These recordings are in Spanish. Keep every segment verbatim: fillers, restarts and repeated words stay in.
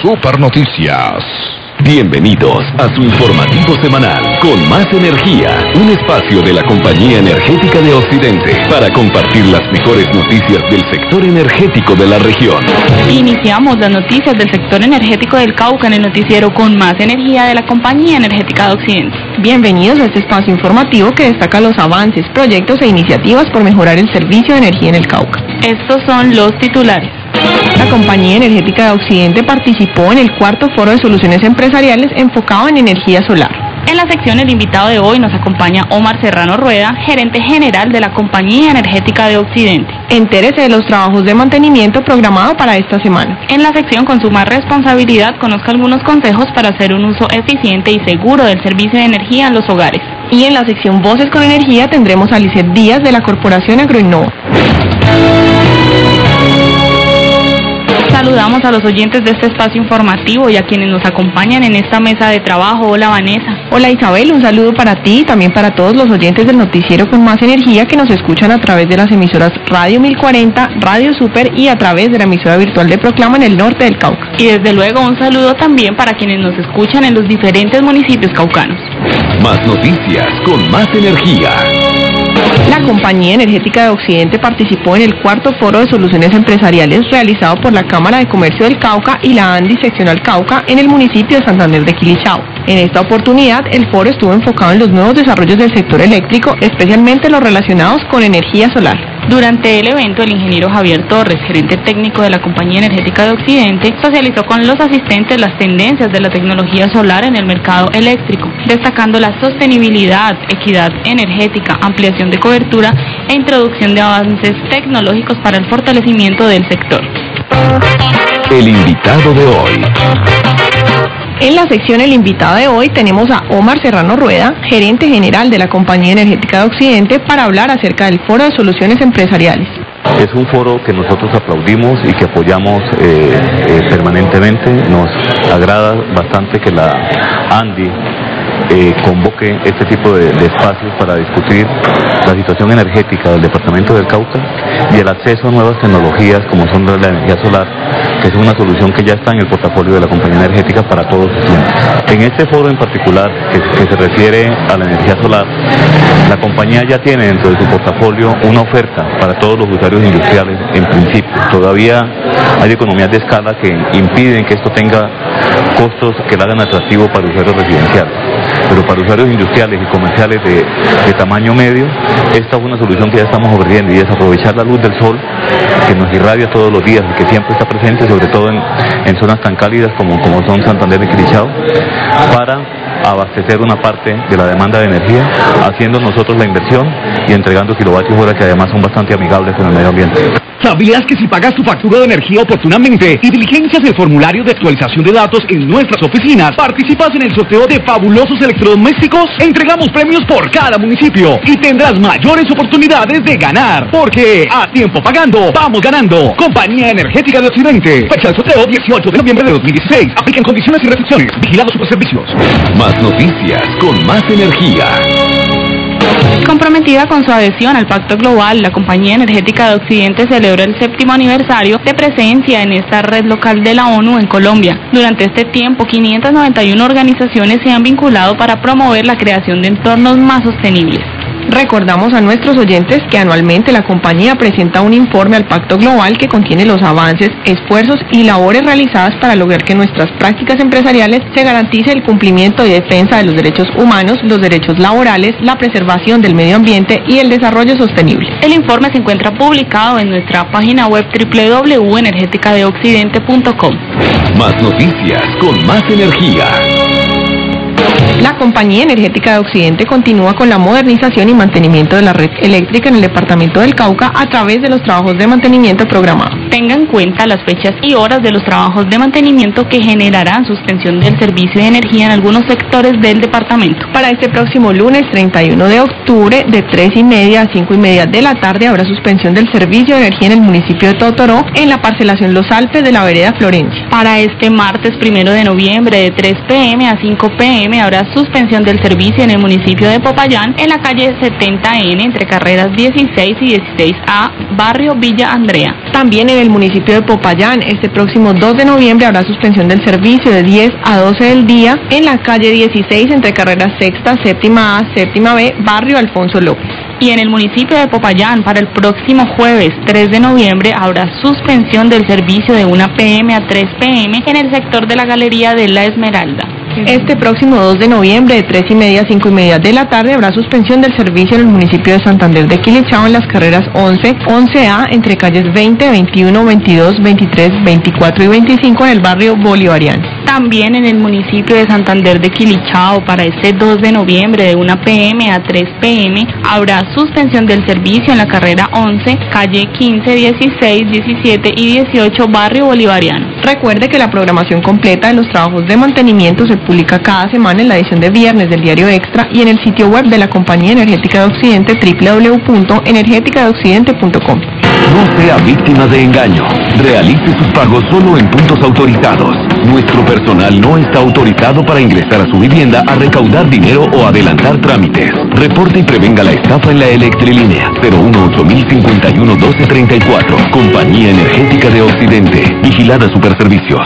Super Noticias. Bienvenidos a su informativo semanal con más energía, un espacio de la Compañía Energética de Occidente para compartir las mejores noticias del sector energético de la región. Iniciamos las noticias del sector energético del Cauca en el noticiero con más energía de la Compañía Energética de Occidente. Bienvenidos a este espacio informativo que destaca los avances, proyectos e iniciativas por mejorar el servicio de energía en el Cauca. Estos son los titulares. La Compañía Energética de Occidente participó en el cuarto foro de soluciones empresariales enfocado en energía solar. En la sección el invitado de hoy nos acompaña Omar Serrano Rueda, gerente general de la Compañía Energética de Occidente. Entérese de los trabajos de mantenimiento programado para esta semana. En la sección Consuma Responsabilidad conozca algunos consejos para hacer un uso eficiente y seguro del servicio de energía en los hogares. Y en la sección Voces con Energía tendremos a Lisset Díaz de la Corporación Agroinnova. Saludamos a los oyentes de este espacio informativo y a quienes nos acompañan en esta mesa de trabajo. Hola Vanessa. Hola Isabel, un saludo para ti y también para todos los oyentes del noticiero con más energía que nos escuchan a través de las emisoras Radio mil cuarenta, Radio Super y a través de la emisora virtual de Proclama en el norte del Cauca. Y desde luego un saludo también para quienes nos escuchan en los diferentes municipios caucanos. Más noticias con más energía. La Compañía Energética de Occidente participó en el cuarto foro de soluciones empresariales realizado por la Cámara de Comercio del Cauca y la ANDI Seccional Cauca en el municipio de Santander de Quilichao. En esta oportunidad, el foro estuvo enfocado en los nuevos desarrollos del sector eléctrico, especialmente los relacionados con energía solar. Durante el evento, el ingeniero Javier Torres, gerente técnico de la Compañía Energética de Occidente, socializó con los asistentes las tendencias de la tecnología solar en el mercado eléctrico, destacando la sostenibilidad, equidad energética, ampliación de cobertura e introducción de avances tecnológicos para el fortalecimiento del sector. El invitado de hoy. En la sección El invitado de hoy tenemos a Omar Serrano Rueda, gerente general de la Compañía Energética de Occidente, para hablar acerca del Foro de Soluciones Empresariales. Es un foro que nosotros aplaudimos y que apoyamos eh, eh, permanentemente. Nos agrada bastante que la ANDI eh, convoque este tipo de, de espacios para discutir la situación energética del departamento del Cauca y el acceso a nuevas tecnologías como son la energía solar, que es una solución que ya está en el portafolio de la compañía energética para todos sus clientes. En este foro en particular, que, que se refiere a la energía solar, la compañía ya tiene dentro de su portafolio una oferta para todos los usuarios industriales en principio. Todavía hay economías de escala que impiden que esto tenga costos que lo hagan atractivo para usuarios residenciales. Pero para usuarios industriales y comerciales de, de tamaño medio, esta es una solución que ya estamos ofreciendo y es aprovechar la luz del sol que nos irradia todos los días y que siempre está presente, sobre todo en, en zonas tan cálidas como, como son Santander y Quilichao, para abastecer una parte de la demanda de energía, haciendo nosotros la inversión y entregando kilovatios hora que además son bastante amigables con el medio ambiente. ¿Sabías que si pagas tu factura de energía oportunamente y diligencias el formulario de actualización de datos en nuestras oficinas, participas en el sorteo de fabulosos electrodomésticos? Entregamos premios por cada municipio y tendrás mayores oportunidades de ganar, porque a tiempo pagando, vamos ganando. Compañía Energética de Occidente. Fecha del sorteo dieciocho de noviembre de dos mil dieciséis. Aplican condiciones y restricciones. Vigilados Superservicios. Más noticias con más energía. Comprometida con su adhesión al Pacto Global, la Compañía Energética de Occidente celebra el séptimo aniversario de presencia en esta red local de la ONU en Colombia. Durante este tiempo, quinientas noventa y una organizaciones se han vinculado para promover la creación de entornos más sostenibles. Recordamos a nuestros oyentes que anualmente la compañía presenta un informe al Pacto Global que contiene los avances, esfuerzos y labores realizadas para lograr que nuestras prácticas empresariales se garantice el cumplimiento y defensa de los derechos humanos, los derechos laborales, la preservación del medio ambiente y el desarrollo sostenible. El informe se encuentra publicado en nuestra página web doble u doble u doble u punto energética de occidente punto com. Más noticias con más energía. La Compañía Energética de Occidente continúa con la modernización y mantenimiento de la red eléctrica en el departamento del Cauca a través de los trabajos de mantenimiento programados. Tenga en cuenta las fechas y horas de los trabajos de mantenimiento que generarán suspensión del servicio de energía en algunos sectores del departamento. Para este próximo lunes treinta y uno de octubre, de tres y media a cinco y media de la tarde, habrá suspensión del servicio de energía en el municipio de Totoró, en la parcelación Los Alpes de la vereda Florencia. Para este martes primero de noviembre, de tres pe eme a cinco pe eme, habrá suspensión del servicio en el municipio de Popayán, en la calle setenta ene, entre carreras dieciséis y dieciséis a, barrio Villa Andrea. También en el municipio de Popayán, este próximo dos de noviembre habrá suspensión del servicio de diez a doce del día en la calle dieciséis entre carreras sexta, séptima A, séptima B, barrio Alfonso López. Y en el municipio de Popayán, para el próximo jueves tres de noviembre, habrá suspensión del servicio de una p m a tres p m en el sector de la Galería de la Esmeralda. Este próximo dos de noviembre, de tres y media a cinco y media de la tarde, habrá suspensión del servicio en el municipio de Santander de Quilichao en las carreras once, once A, entre calles veinte, veintiuno, veintidós, veintitrés, veinticuatro y veinticinco en el barrio Bolivariano. También en el municipio de Santander de Quilichao, para este dos de noviembre, de una p m a tres p m, habrá suspensión del servicio en la carrera once, calle quince, dieciséis, diecisiete y dieciocho, barrio Bolivariano. Recuerde que la programación completa de los trabajos de mantenimiento se publica cada semana en la edición de viernes del Diario Extra y en el sitio web de la Compañía Energética de Occidente, doble u doble u doble u punto energética de occidente punto com. No sea víctima de engaño. Realice sus pagos solo en puntos autorizados. Nuestro personal no está autorizado para ingresar a su vivienda a recaudar dinero o adelantar trámites. Reporte y prevenga la estafa en la Electrilínea cero uno ocho mil cincuenta y uno doce treinta y cuatro. Compañía Energética de Occidente. Vigilada Superservicios.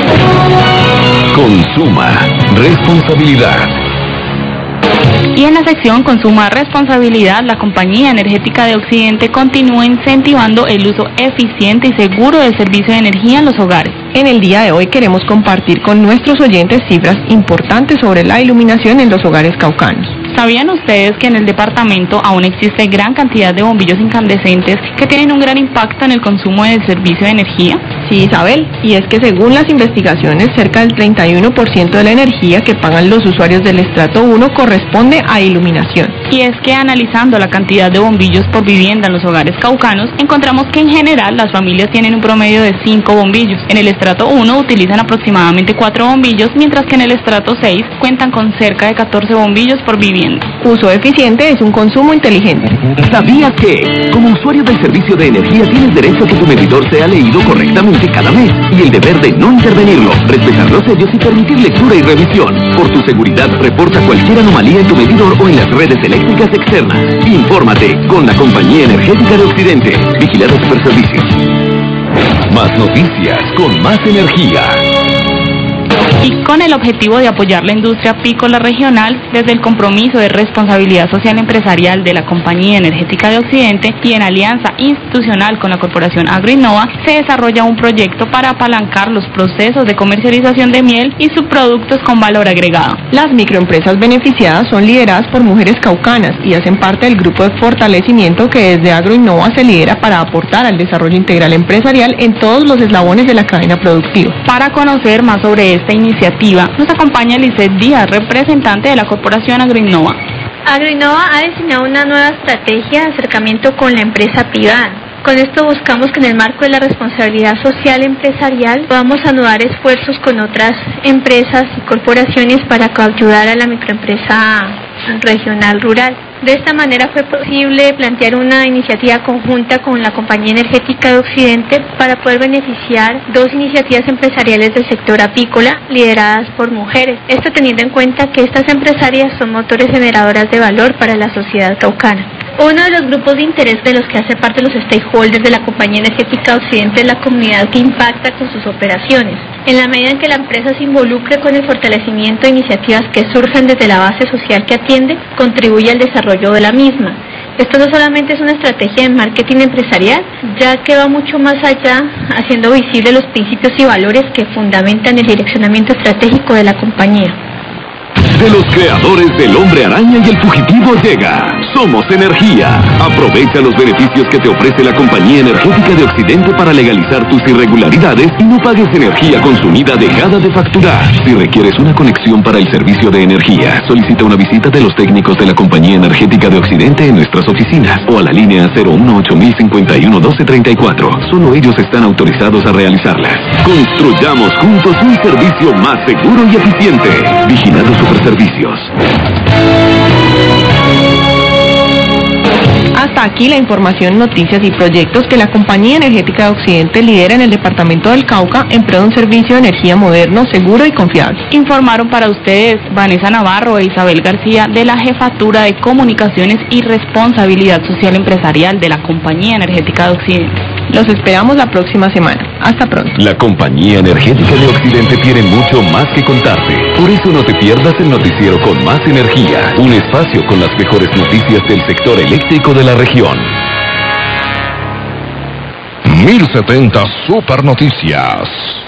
Consuma responsabilidad. Y en la sección Consuma Responsabilidad, la Compañía Energética de Occidente continúa incentivando el uso eficiente y seguro del servicio de energía en los hogares. En el día de hoy queremos compartir con nuestros oyentes cifras importantes sobre la iluminación en los hogares caucanos. ¿Sabían ustedes que en el departamento aún existe gran cantidad de bombillos incandescentes que tienen un gran impacto en el consumo del servicio de energía? Sí, Isabel, y es que según las investigaciones, cerca del treinta y uno por ciento de la energía que pagan los usuarios del estrato uno corresponde a iluminación. Y es que analizando la cantidad de bombillos por vivienda en los hogares caucanos, encontramos que en general las familias tienen un promedio de cinco bombillos. En el estrato uno utilizan aproximadamente cuatro bombillos, mientras que en el estrato seis cuentan con cerca de catorce bombillos por vivienda. Uso eficiente es un consumo inteligente. ¿Sabías que, como usuario del servicio de energía, tienes derecho a que tu medidor sea leído correctamente cada mes? Y el deber de no intervenirlo, respetar los sellos y permitir lectura y revisión. Por tu seguridad, reporta cualquier anomalía en tu medidor o en las redes eléctricas externas. Infórmate con la Compañía Energética de Occidente. Vigilada Superservicios. Más noticias con más energía. Y con el objetivo de apoyar la industria apícola regional, desde el compromiso de responsabilidad social empresarial de la Compañía Energética de Occidente y en alianza institucional con la Corporación Agroinnova, se desarrolla un proyecto para apalancar los procesos de comercialización de miel y subproductos con valor agregado. Las microempresas beneficiadas son lideradas por mujeres caucanas y hacen parte del grupo de fortalecimiento que desde Agroinnova se lidera para aportar al desarrollo integral empresarial en todos los eslabones de la cadena productiva. Para conocer más sobre esta iniciativa, nos acompaña Lisset Díaz, representante de la Corporación Agroinnova. Agroinnova ha diseñado una nueva estrategia de acercamiento con la empresa privada. Con esto buscamos que en el marco de la responsabilidad social empresarial podamos anudar esfuerzos con otras empresas y corporaciones para ayudar a la microempresa regional rural. De esta manera fue posible plantear una iniciativa conjunta con la Compañía Energética de Occidente para poder beneficiar dos iniciativas empresariales del sector apícola lideradas por mujeres. Esto teniendo en cuenta que estas empresarias son motores generadoras de valor para la sociedad caucana. Uno de los grupos de interés de los que hace parte los stakeholders de la Compañía Energética de Occidente es la comunidad que impacta con sus operaciones. En la medida en que la empresa se involucre con el fortalecimiento de iniciativas que surjan desde la base social que atiende, contribuye al desarrollo de la misma. Esto no solamente es una estrategia de marketing empresarial, ya que va mucho más allá, haciendo visibles los principios y valores que fundamentan el direccionamiento estratégico de la compañía. De los creadores del Hombre Araña y el Fugitivo llega Somos Energía. Aprovecha los beneficios que te ofrece la Compañía Energética de Occidente para legalizar tus irregularidades y no pagues energía consumida dejada de facturar. Si requieres una conexión para el servicio de energía, solicita una visita de los técnicos de la Compañía Energética de Occidente en nuestras oficinas o a la línea cero uno ocho mil cincuenta y uno doce treinta y cuatro. Solo ellos están autorizados a realizarlas. Construyamos juntos un servicio más seguro y eficiente. Vigilado Superservicios. Hasta aquí la información, noticias y proyectos que la Compañía Energética de Occidente lidera en el departamento del Cauca en pro de un servicio de energía moderno, seguro y confiable. Informaron para ustedes Vanessa Navarro e Isabel García de la Jefatura de Comunicaciones y Responsabilidad Social Empresarial de la Compañía Energética de Occidente. Los esperamos la próxima semana. Hasta pronto. La Compañía Energética de Occidente tiene mucho más que contarte. Por eso no te pierdas el noticiero con más energía. Un espacio con las mejores noticias del sector eléctrico de la región. mil setenta Super Noticias.